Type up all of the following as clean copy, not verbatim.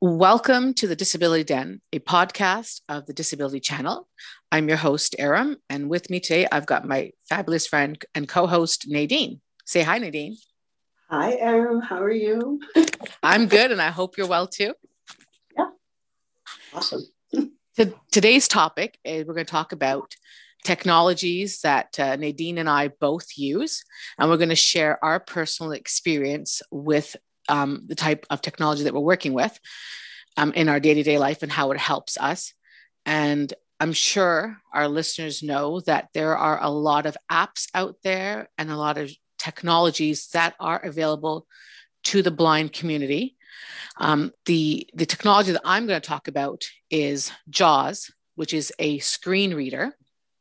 Welcome to the Disability Den, a podcast of the Disability Channel. I'm your host, Aram, and with me today, I've got my fabulous friend and co-host, Nadine. Say hi, Nadine. Hi, Aram. How are you? I'm good, and I hope you're well too. Yeah, awesome. Today's topic is we're going to talk about technologies that Nadine and I both use, and we're going to share our personal experience with the type of technology that we're working with in our day-to-day life and how it helps us. And I'm sure our listeners know that there are a lot of apps out there and a lot of technologies that are available to the blind community. The technology that I'm going to talk about is JAWS, which is a screen reader.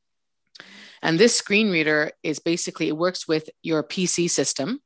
And this screen reader is basically, it works with your PC system.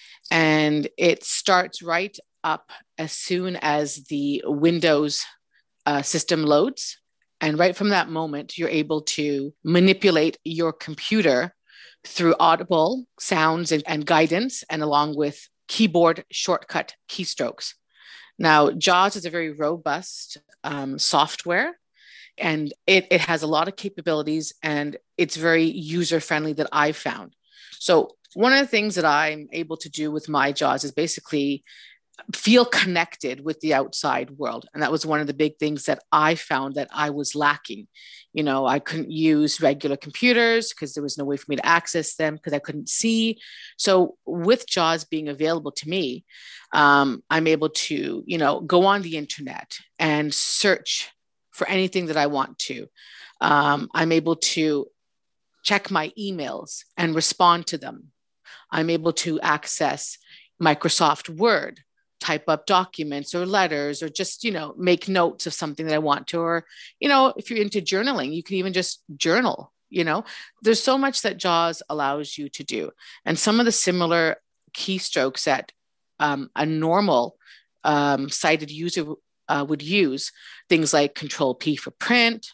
And it starts right up as soon as the Windows system loads. And right from that moment, you're able to manipulate your computer through audible sounds and guidance, and along with keyboard shortcut keystrokes. Now, JAWS is a very robust software, and it has a lot of capabilities, and it's very user-friendly that I've found. So one of the things that I'm able to do with my JAWS is basically feel connected with the outside world. And that was one of the big things that I found that I was lacking. You know, I couldn't use regular computers because there was no way for me to access them because I couldn't see. So with JAWS being available to me, I'm able to, go on the internet and search for anything that I want to. I'm able to check my emails and respond to them. I'm able to access Microsoft Word, type up documents or letters, or just, make notes of something that I want to, or, if you're into journaling, you can even just journal, there's so much that JAWS allows you to do. And some of the similar keystrokes that a normal sighted user would use, things like Control P for print,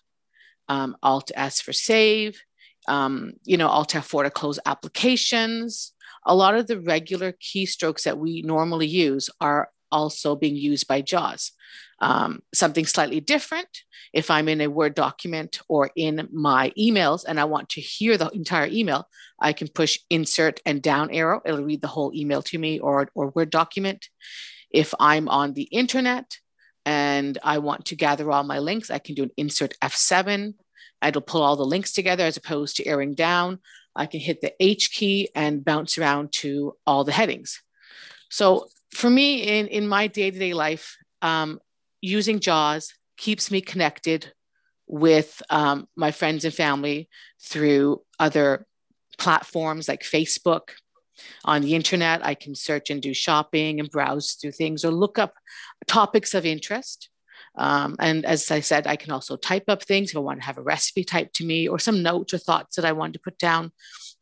Alt S for save, Alt F4 to close applications. A lot of the regular keystrokes that we normally use are also being used by JAWS. Something slightly different, if I'm in a Word document or in my emails and I want to hear the entire email, I can push insert and down arrow. It'll read the whole email to me, or Word document. If I'm on the internet and I want to gather all my links, I can do an insert F7. It'll pull all the links together as opposed to arrowing down. I can hit the H key and bounce around to all the headings. So for me, in my day-to-day life, using JAWS keeps me connected with my friends and family through other platforms like Facebook. On the internet, I can search and do shopping and browse through things or look up topics of interest. And as I said, I can also type up things if I want to have a recipe typed to me or some notes or thoughts that I want to put down.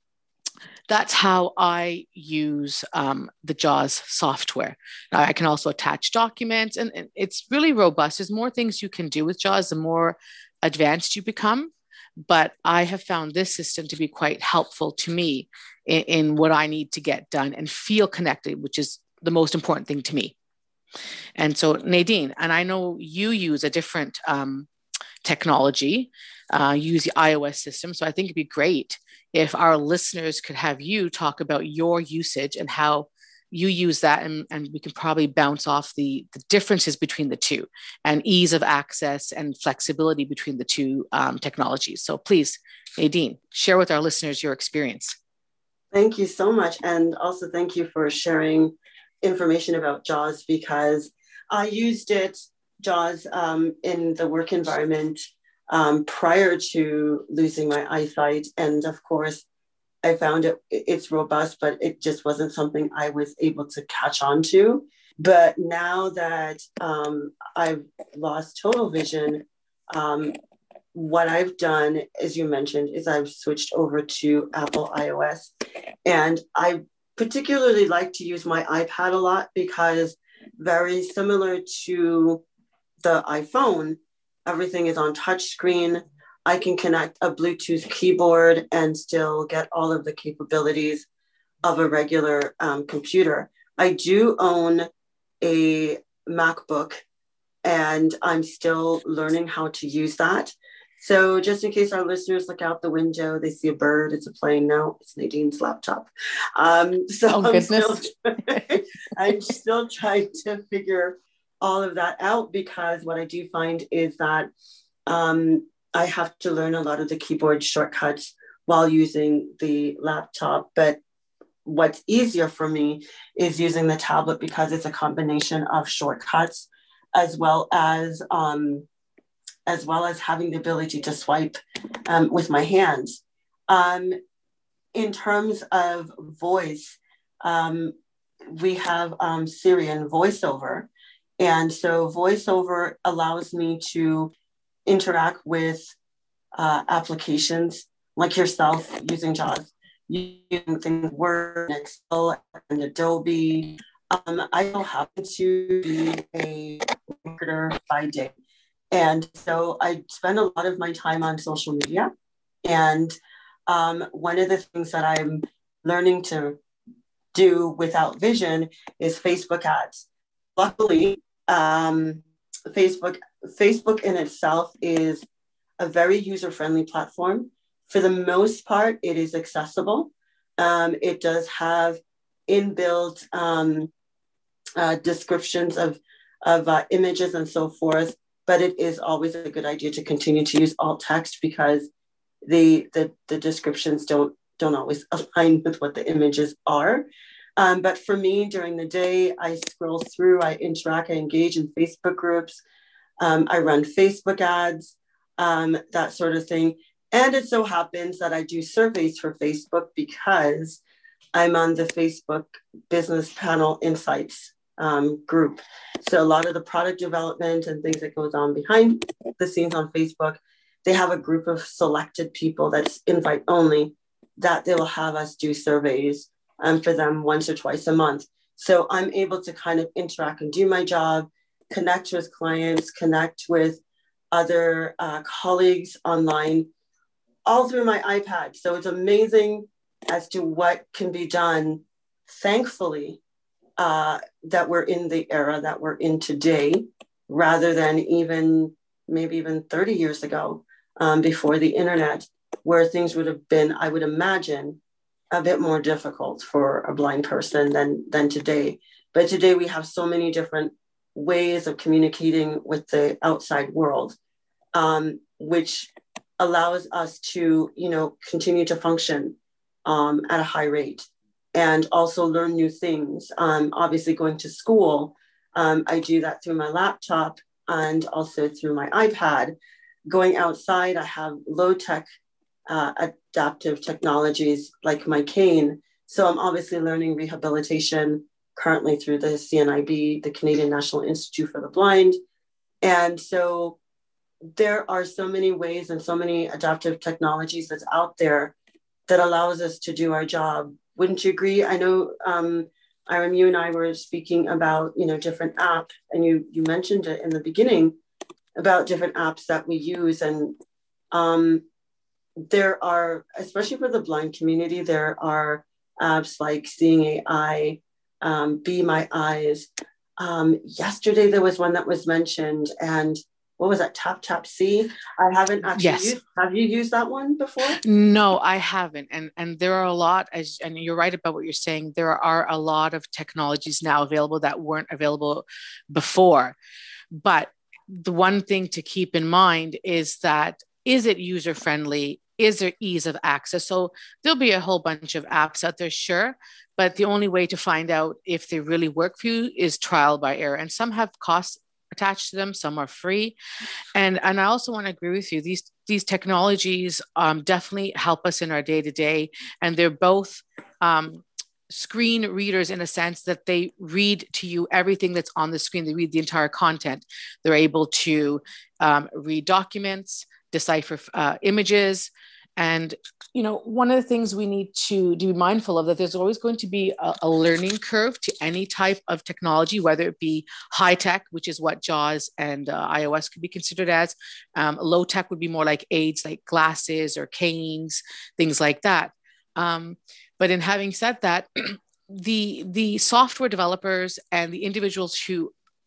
That's how I use the JAWS software. Now, I can also attach documents, and it's really robust. There's more things you can do with JAWS the more advanced you become. But I have found this system to be quite helpful to me in what I need to get done and feel connected, which is the most important thing to me. And so Nadine, and I know you use a different technology, use the iOS system. So I think it'd be great if our listeners could have you talk about your usage and how you use that. And we can probably bounce off the differences between the two and ease of access and flexibility between the two technologies. So please, Nadine, share with our listeners your experience. Thank you so much. And also thank you for sharing information about JAWS, because I used JAWS in the work environment prior to losing my eyesight. And of course, I found it's robust, but it just wasn't something I was able to catch on to. But now that I've lost total vision, what I've done, as you mentioned, is I've switched over to Apple iOS. And I particularly like to use my iPad a lot because very similar to the iPhone, everything is on touch screen. I can connect a Bluetooth keyboard and still get all of the capabilities of a regular computer. I do own a MacBook and I'm still learning how to use that. So just in case our listeners look out the window, they see a bird, it's a plane. No, it's Nadine's laptop. So Oh, goodness. I'm still trying to figure all of that out, because what I do find is that I have to learn a lot of the keyboard shortcuts while using the laptop. But what's easier for me is using the tablet, because it's a combination of shortcuts as well as having the ability to swipe with my hands. In terms of voice, we have Siri and VoiceOver. And so VoiceOver allows me to interact with applications like yourself using JAWS, using things Word, Excel, and Adobe. I so happen to be a marketer by day. And so I spend a lot of my time on social media. And one of the things that I'm learning to do without vision is Facebook ads. Luckily, Facebook in itself is a very user-friendly platform. For the most part, it is accessible. It does have inbuilt descriptions of images and so forth, but it is always a good idea to continue to use alt text, because the descriptions don't always align with what the images are. But for me, during the day, I scroll through, I interact, I engage in Facebook groups, I run Facebook ads, that sort of thing. And it so happens that I do surveys for Facebook, because I'm on the Facebook Business Panel Insights group. So a lot of the product development and things that goes on behind the scenes on Facebook, they have a group of selected people that's invite only, that they will have us do surveys for them once or twice a month. So I'm able to kind of interact and do my job, connect with clients, connect with other colleagues online, all through my iPad. So it's amazing as to what can be done, thankfully, that we're in the era that we're in today, rather than maybe even 30 years ago, before the internet, where things would have been, I would imagine, a bit more difficult for a blind person than today. But today we have so many different ways of communicating with the outside world, which allows us to, continue to function at a high rate, and also learn new things. Obviously, going to school, I do that through my laptop and also through my iPad. Going outside, I have low-tech adaptive technologies like my cane. So I'm obviously learning rehabilitation currently through the CNIB, the Canadian National Institute for the Blind. And so there are so many ways and so many adaptive technologies that's out there that allows us to do our job. Wouldn't you agree? I know, Iram, you and I were speaking about, different apps, and you mentioned it in the beginning about different apps that we use. And there are, especially for the blind community, there are apps like Seeing AI, Be My Eyes. Yesterday, there was one that was mentioned, and what was that? Tap Tap See. I haven't actually used. Have you used that one before? No, I haven't. And there are a lot, and you're right about what you're saying. There are a lot of technologies now available that weren't available before. But the one thing to keep in mind is that, is it user friendly? Is there ease of access? So there'll be a whole bunch of apps out there, sure. But the only way to find out if they really work for you is trial by error. And some have costs attached to them, some are free. And I also want to agree with you. These technologies definitely help us in our day-to-day, and they're both screen readers in a sense that they read to you everything that's on the screen. They read the entire content. They're able to read documents, decipher images. And, one of the things we need to be mindful of, that there's always going to be a learning curve to any type of technology, whether it be high tech, which is what JAWS and iOS could be considered as. Low tech would be more like aids, like glasses or canes, things like that. But in having said that, the software developers and the individuals who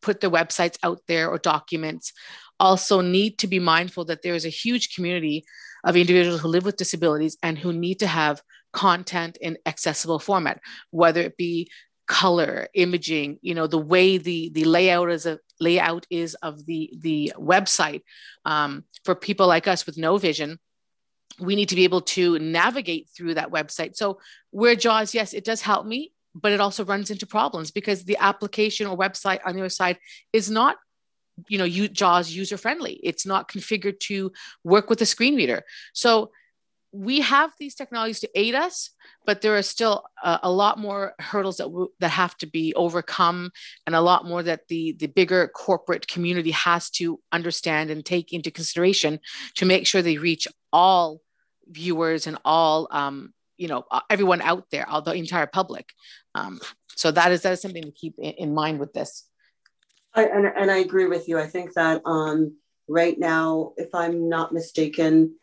put their websites out there or documents also need to be mindful that there is a huge community of individuals who live with disabilities and who need to have content in accessible format, whether it be color, imaging, the way the layout is of the website. For people like us with no vision, we need to be able to navigate through that website. So where JAWS, yes, it does help me, but it also runs into problems because the application or website on the other side is not, JAWS user friendly. It's not configured to work with a screen reader. So we have these technologies to aid us, but there are still a lot more hurdles that have to be overcome, and a lot more that the bigger corporate community has to understand and take into consideration to make sure they reach all viewers and all, everyone out there, all the entire public. So that is something to keep in mind with this. I agree with you. I think that right now, if I'm not mistaken,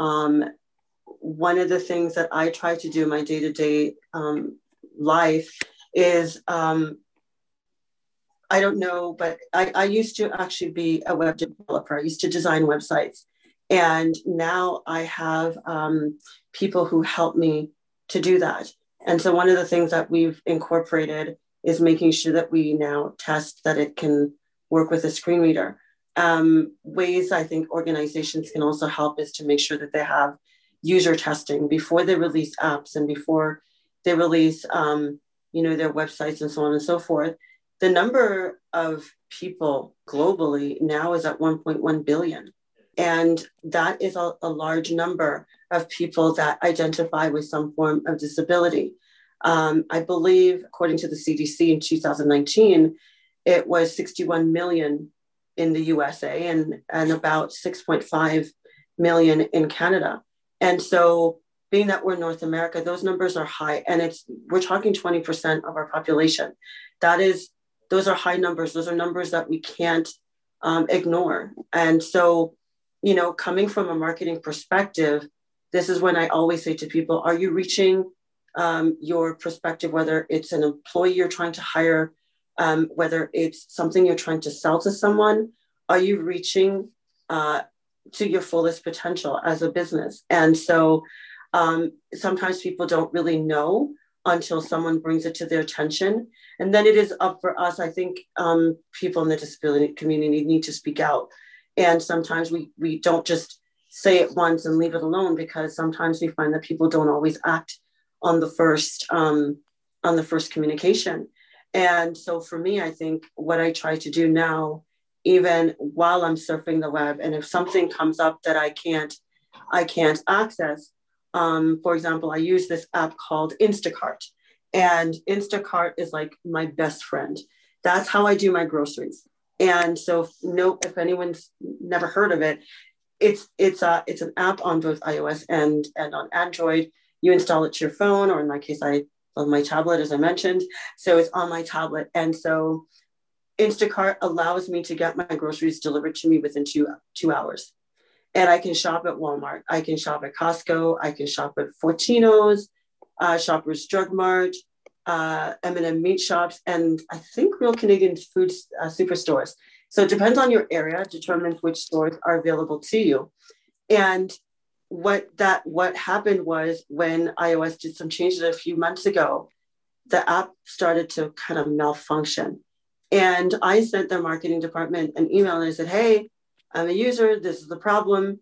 one of the things that I try to do in my day-to-day life is, I don't know, but I used to actually be a web developer. I used to design websites. And now I have people who help me to do that. And so one of the things that we've incorporated is making sure that we now test that it can work with a screen reader. Ways I think organizations can also help is to make sure that they have user testing before they release apps and before they release, their websites and so on and so forth. The number of people globally now is at 1.1 billion. And that is a large number of people that identify with some form of disability. I believe, according to the CDC in 2019, it was 61 million in the USA and about 6.5 million in Canada. And so being that we're North America, those numbers are high, and we're talking 20% of our population. Those are high numbers. Those are numbers that we can't ignore. And so, coming from a marketing perspective, this is when I always say to people, are you reaching your perspective, whether it's an employee you're trying to hire, whether it's something you're trying to sell to someone, are you reaching to your fullest potential as a business? And so sometimes people don't really know until someone brings it to their attention. And then it is up for us. I think people in the disability community need to speak out. And sometimes we don't just say it once and leave it alone, because sometimes we find that people don't always act on the first communication. And so for me, I think what I try to do now, even while I'm surfing the web, and if something comes up that I can't access, for example, I use this app called Instacart, and Instacart is like my best friend. That's how I do my groceries. And so, if anyone's never heard of it, it's an app on both iOS and on Android. You install it to your phone, or in my case, I love my tablet, as I mentioned. So it's on my tablet. And so Instacart allows me to get my groceries delivered to me within two hours. And I can shop at Walmart. I can shop at Costco. I can shop at Fortino's, Shoppers Drug Mart, M&M Meat Shops, and I think Real Canadian Foods superstores. So it depends on your area, determines which stores are available to you. And what happened was, when iOS did some changes a few months ago, the app started to kind of malfunction. And I sent their marketing department an email and I said, hey, I'm a user, this is the problem.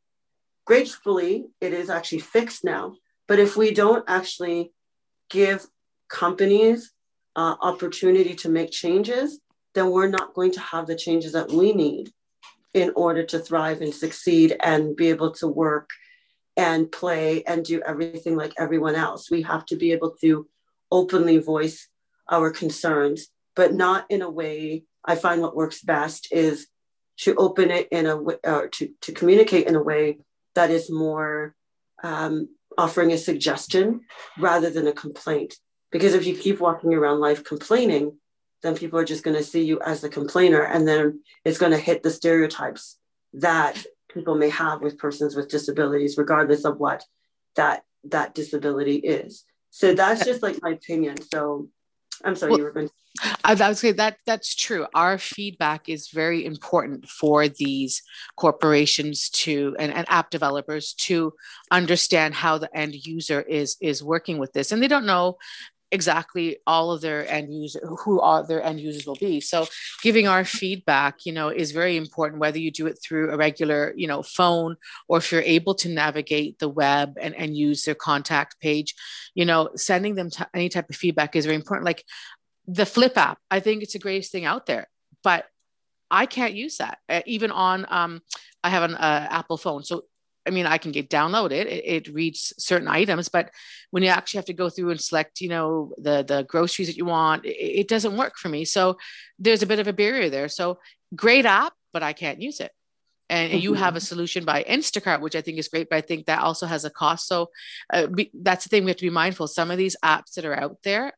Gratefully, it is actually fixed now. But if we don't actually give companies opportunity to make changes, then we're not going to have the changes that we need in order to thrive and succeed and be able to work and play and do everything like everyone else. We have to be able to openly voice our concerns, but not in a way. I find what works best is to open it in a way, or to communicate in a way that is more offering a suggestion rather than a complaint. Because if you keep walking around life complaining, then people are just going to see you as the complainer, and then it's going to hit the stereotypes that people may have with persons with disabilities, regardless of what that disability is. So that's just like my opinion. So I'm sorry, Well, you were going to. I would say that that's true. Our feedback is very important for these corporations to and app developers to understand how the end user is working with this, and they don't know exactly all of their end user who all their end users will be. So giving our feedback, is very important, whether you do it through a regular, phone, or if you're able to navigate the web and use their contact page, sending them any type of feedback is very important. Like the Flip app, I think it's the greatest thing out there, but I can't use that. Even on, I have an Apple phone. So, I mean, I can download it. It reads certain items, but when you actually have to go through and select, the groceries that you want, it doesn't work for me. So there's a bit of a barrier there. So great app, but I can't use it. And you have a solution by Instacart, which I think is great, but I think that also has a cost. So that's the thing we have to be mindful. Some of these apps that are out there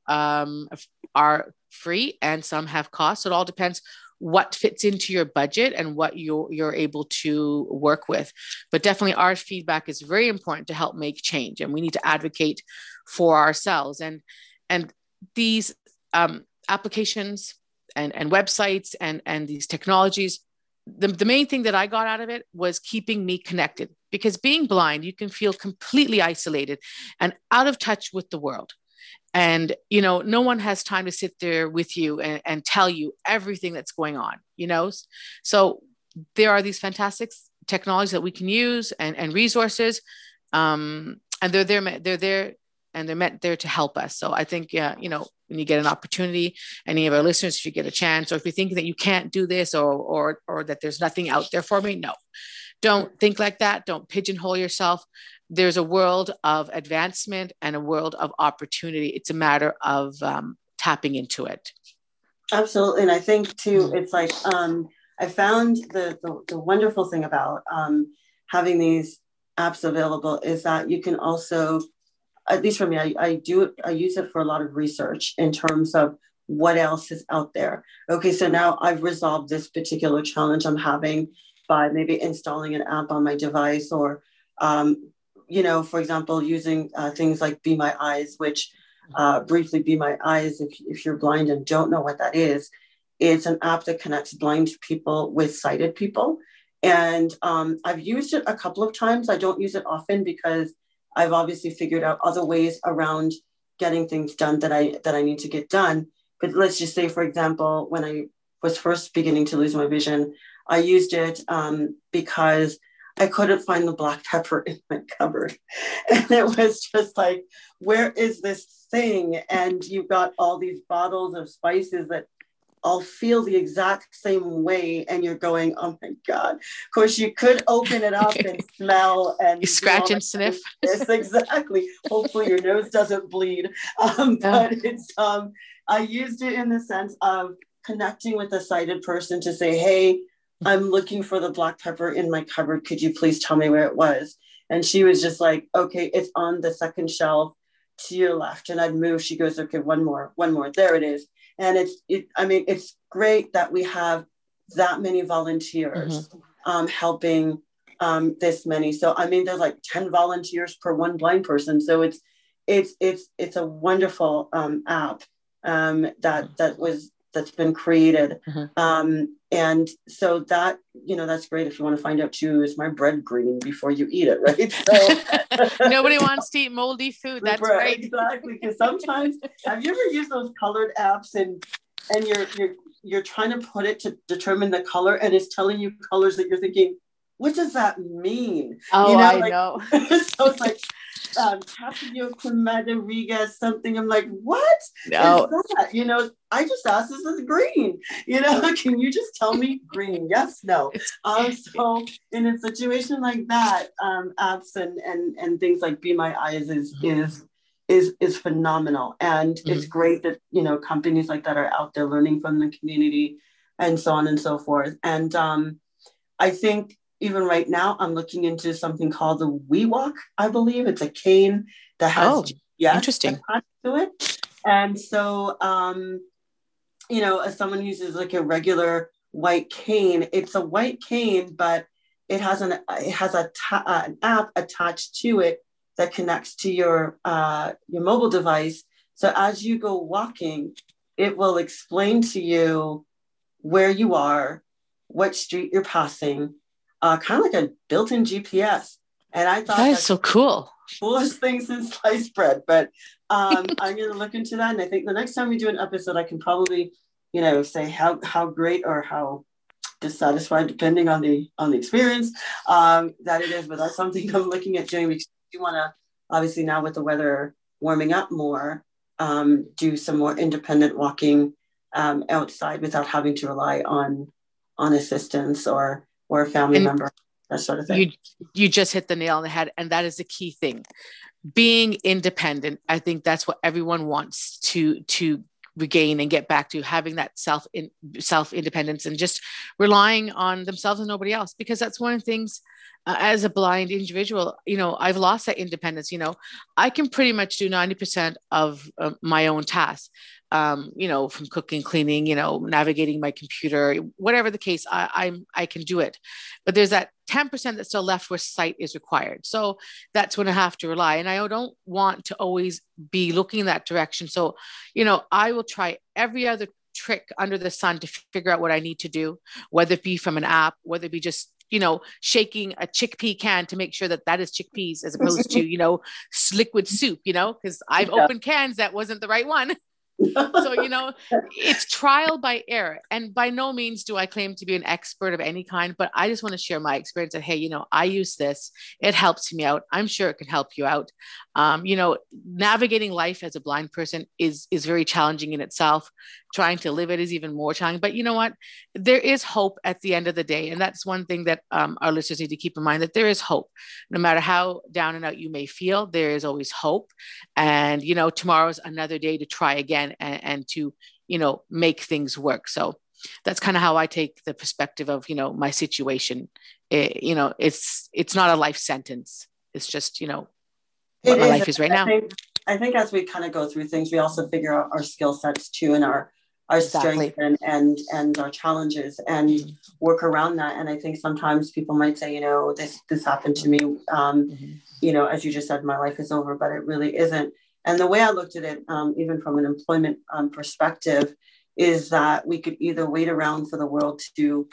are free, and some have costs. So it all depends what fits into your budget and what you're able to work with. But definitely our feedback is very important to help make change, and we need to advocate for ourselves. And these applications and websites and these technologies, the main thing that I got out of it was keeping me connected, because being blind, you can feel completely isolated and out of touch with the world. And, no one has time to sit there with you and tell you everything that's going on. So there are these fantastic technologies that we can use and resources. And they're there and they're meant there to help us. So I think, when you get an opportunity, any of our listeners, if you get a chance, or if you're thinking that you can't do this or that there's nothing out there for me, no, don't think like that. Don't pigeonhole yourself. There's a world of advancement and a world of opportunity. It's a matter of tapping into it. Absolutely. And I think too, it's like, I found the wonderful thing about having these apps available is that you can also, at least for me, I use it for a lot of research in terms of what else is out there. Okay, so now I've resolved this particular challenge I'm having by maybe installing an app on my device, or, for example, using things like Be My Eyes, which briefly Be My Eyes, if you're blind and don't know what that is, it's an app that connects blind people with sighted people. And I've used it a couple of times. I don't use it often because I've obviously figured out other ways around getting things done that I need to get done. But let's just say, for example, when I was first beginning to lose my vision, I used it because I couldn't find the black pepper in my cupboard. And it was just like, where is this thing? And you've got all these bottles of spices that all feel the exact same way, and you're going, oh my God. Of course, you could open it up and smell and you scratch and sniff. Yes, exactly. Hopefully your nose doesn't bleed. But it's I used it in the sense of connecting with a sighted person to say, hey, I'm looking for the black pepper in my cupboard. Could you please tell me where it was? And she was just like, okay, it's on the second shelf to your left. And I'd move. She goes, okay, one more. There it is. And it's great that we have that many volunteers helping this many. So, there's like 10 volunteers per one blind person. So it's a wonderful app that's been created. And so that, that's great. If you want to find out too, is my bread green before you eat it, right? So nobody wants to eat moldy food. That's right. Exactly. Because sometimes, have you ever used those colored apps and you're trying to put it to determine the color, and it's telling you colors that you're thinking, what does that mean? Oh, I know. So it's like tapioca madriga something. I'm like, what is that? I just asked, this is green. Can you just tell me green? Yes, no. So in a situation like that, apps and things like Be My Eyes is phenomenal. And it's great that, companies like that are out there learning from the community and so on and so forth. And I think even right now, I'm looking into something called the WeWalk, I believe. It's a cane that has interesting attached to it. And so, as someone uses like a regular white cane, it's a white cane, but it has an app attached to it that connects to your mobile device. So as you go walking, it will explain to you where you are, what street you're passing, kind of like a built-in GPS. And I thought That is that's so cool. the coolest thing since sliced bread. But I'm going to look into that. And I think the next time we do an episode, I can probably, say how great or how dissatisfied, depending on the experience, that it is. But that's something I'm looking at doing, because you want to, obviously now with the weather warming up more, do some more independent walking outside without having to rely on assistance or a family member, that sort of thing. You just hit the nail on the head, and that is the key thing. Being independent, I think that's what everyone wants to regain and get back to, having that self independence and just relying on themselves and nobody else. Because that's one of the things, as a blind individual, I've lost that independence. I can pretty much do 90% of my own tasks, from cooking, cleaning, navigating my computer, whatever the case, I can do it. But there's that 10% that's still left where sight is required. So that's when I have to rely. And I don't want to always be looking in that direction. So, I will try every other trick under the sun to figure out what I need to do, whether it be from an app, whether it be just shaking a chickpea can to make sure that that is chickpeas as opposed to, liquid soup, because I've opened cans that wasn't the right one. So, it's trial by error. And by no means do I claim to be an expert of any kind, but I just want to share my experience that, hey, I use this. It helps me out. I'm sure it can help you out. Navigating life as a blind person is very challenging in itself. Trying to live it is even more challenging. But you know what? There is hope at the end of the day. And that's one thing that our listeners need to keep in mind, that there is hope. No matter how down and out you may feel, there is always hope. And, tomorrow's another day to try again and to, make things work. So that's kind of how I take the perspective of, my situation. It's not a life sentence. It's just, what my life is right now. I think as we kind of go through things, we also figure out our skill sets too, and our strengths and our challenges, and work around that. And I think sometimes people might say, this happened to me, as you just said, my life is over, but it really isn't. And the way I looked at it, even from an employment perspective, is that we could either wait around for the world to,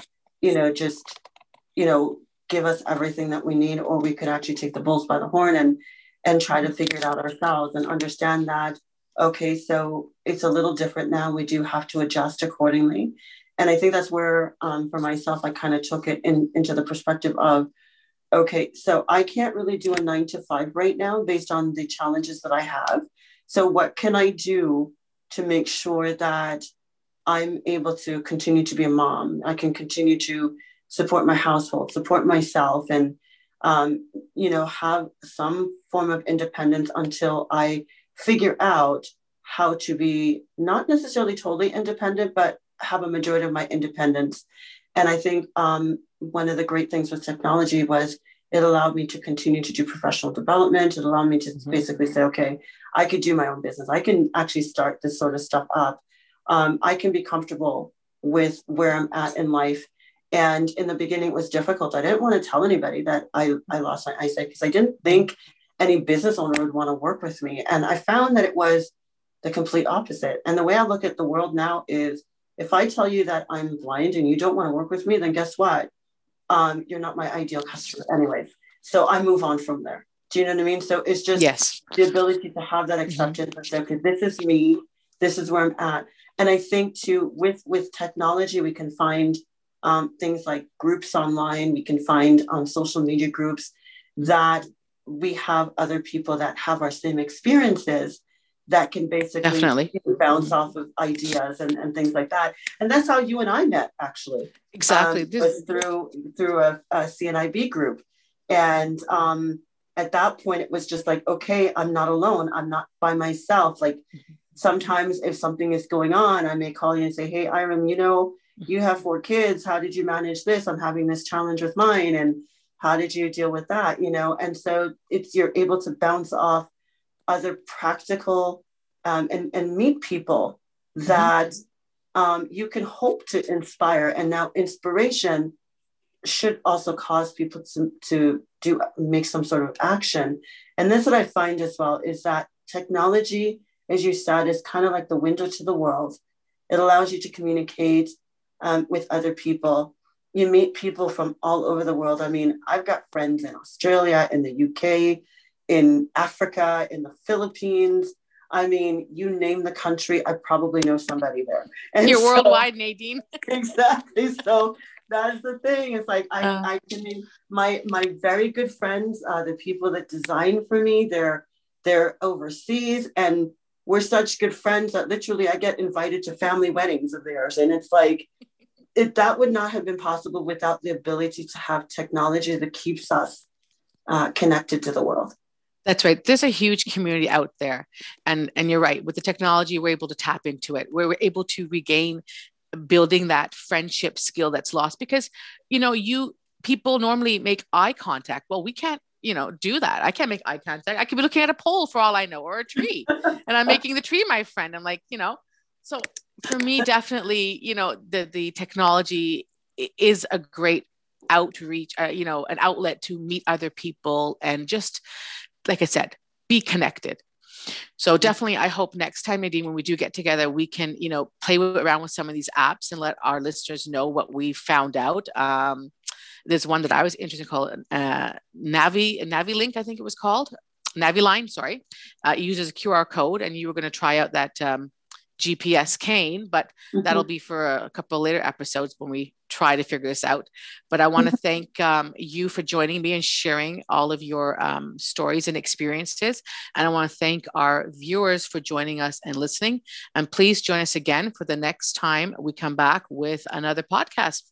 give us everything that we need, or we could actually take the bulls by the horn and try to figure it out ourselves and understand that, okay, so it's a little different now. We do have to adjust accordingly. And I think that's where, for myself, I kind of took it into the perspective of, okay, so I can't really do a 9 to 5 right now based on the challenges that I have. So what can I do to make sure that I'm able to continue to be a mom? I can continue to support my household, support myself, and have some form of independence until I figure out how to be not necessarily totally independent, but have a majority of my independence. And I think one of the great things with technology was it allowed me to continue to do professional development. It allowed me to basically say, okay, I could do my own business. I can actually start this sort of stuff up. I can be comfortable with where I'm at in life. And in the beginning, it was difficult. I didn't want to tell anybody that I lost my eyesight, because I didn't think any business owner would want to work with me. And I found that it was the complete opposite. And the way I look at the world now is, if I tell you that I'm blind and you don't want to work with me, then guess what? You're not my ideal customer anyways. So I move on from there. Do you know what I mean? So it's just the ability to have that acceptance and say, okay, this is me. This is where I'm at. And I think too, with technology, we can find things like groups online. We can find social media groups that we have other people that have our same experiences that can basically bounce off of ideas and things like that. And that's how you and I met, actually. Exactly. Was through a CNIB group. And at that point, it was just like, okay, I'm not alone. I'm not by myself. Like sometimes if something is going on, I may call you and say, hey, Iram, you have 4 kids. How did you manage this? I'm having this challenge with mine. And how did you deal with that? And so you're able to bounce off other practical and meet people that you can hope to inspire. And now inspiration should also cause people to make some sort of action. And that's what I find as well, is that technology, as you said, is kind of like the window to the world. It allows you to communicate with other people. You meet people from all over the world. I mean, I've got friends in Australia, in the UK, in Africa, in the Philippines. I mean, you name the country, I probably know somebody there. And you're worldwide, Nadine. Exactly. So that's the thing. It's like I can name my very good friends, the people that design for me. They're overseas, and we're such good friends that literally I get invited to family weddings of theirs, and it's like that would not have been possible without the ability to have technology that keeps us connected to the world. That's right. There's a huge community out there. And you're right. With the technology, we're able to tap into it. We're able to regain building that friendship skill that's lost because, people normally make eye contact. Well, we can't, do that. I can't make eye contact. I could be looking at a pole for all I know, or a tree, and I'm making the tree my friend. I'm like, so for me, definitely, the technology is a great outreach, an outlet to meet other people and just, like I said, be connected. So definitely, I hope next time, Nadine, when we do get together, we can, play around with some of these apps and let our listeners know what we found out. There's one that I was interested in called NaviLink, I think it was called. NaviLine, sorry. It uses a QR code, and you were going to try out that GPS cane, but that'll be for a couple of later episodes when we try to figure this out. But I want to thank you for joining me and sharing all of your stories and experiences. And I want to thank our viewers for joining us and listening. And please join us again for the next time we come back with another podcast.